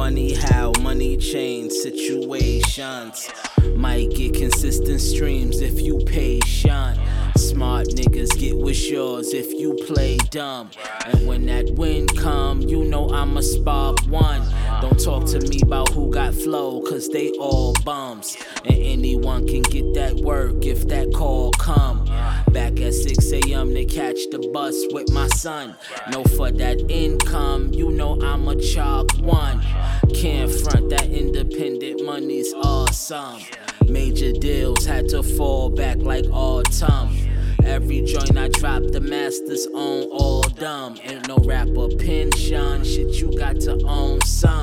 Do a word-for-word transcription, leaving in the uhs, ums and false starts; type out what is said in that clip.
funny how money change situations. Might get consistent streams if you patient. Smart niggas get what's yours if you play dumb. And when that win come, you know I'ma spark one. Don't talk to me about who got flow, cause they all bums. And anyone can get that work if that call come. Back at six a.m. to catch the bus with my son. No for that income, you know I'm a chalk one. Can't front, that independent money's awesome. Major deals had to fall back like autumn. Every joint I drop, the masters own all dumb. Ain't no rapper pension, shit you got to own some.